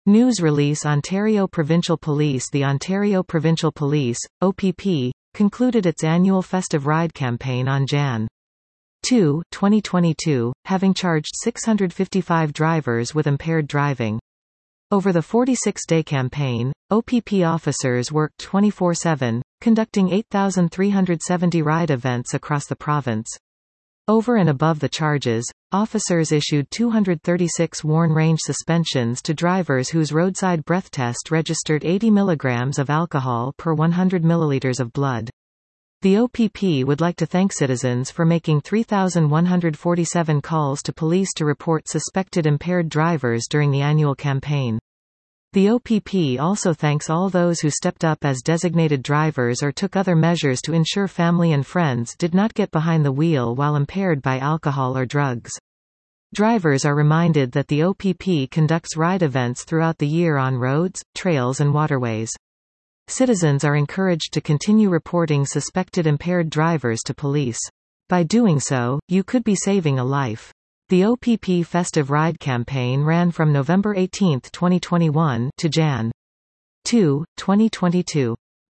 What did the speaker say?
News release Ontario Provincial Police The Ontario Provincial Police, OPP, concluded its annual festive ride campaign on Jan. 2, 2022, having charged 655 drivers with impaired driving. Over the 46-day campaign, OPP officers worked 24/7, conducting 8,370 ride events across the province. Over and above the charges, officers issued 236 worn range suspensions to drivers whose roadside breath test registered 80 mg of alcohol per 100 ml of blood. The OPP would like to thank citizens for making 3,147 calls to police to report suspected impaired drivers during the annual campaign. The OPP also thanks all those who stepped up as designated drivers or took other measures to ensure family and friends did not get behind the wheel while impaired by alcohol or drugs. Drivers are reminded that the OPP conducts ride events throughout the year on roads, trails and waterways. Citizens are encouraged to continue reporting suspected impaired drivers to police. By doing so, you could be saving a life. The OPP Festive Ride campaign ran from November 18, 2021 to Jan. 2, 2022.